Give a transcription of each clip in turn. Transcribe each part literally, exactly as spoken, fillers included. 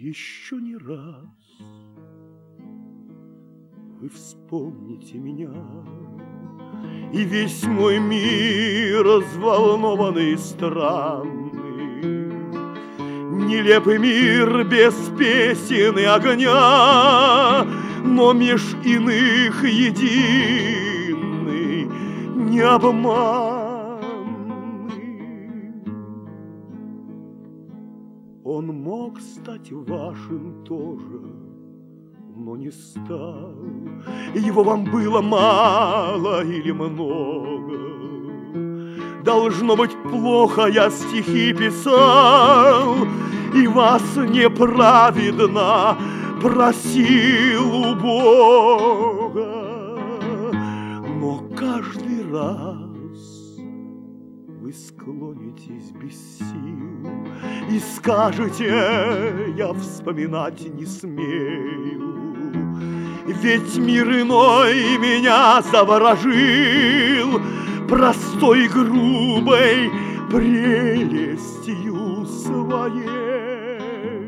Еще не раз вы вспомните меня, и весь мой мир, взволнованный и странный, нелепый мир без песен и огня, но меж иных единый, необманный. Он мог стать вашим тоже, но не стал. Его вам было мало или много? Должно быть, плохо я стихи писал, и вас неправедно просил у Бога. Но каждый раз вы склонитесь без сил и скажете: я вспоминать не смею, ведь мир иной меня заворожил простой грубой прелестью своей.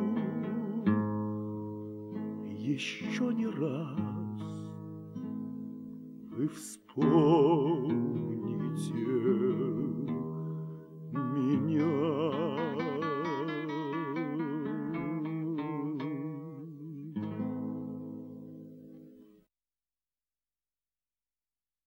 Еще не раз вы вспомните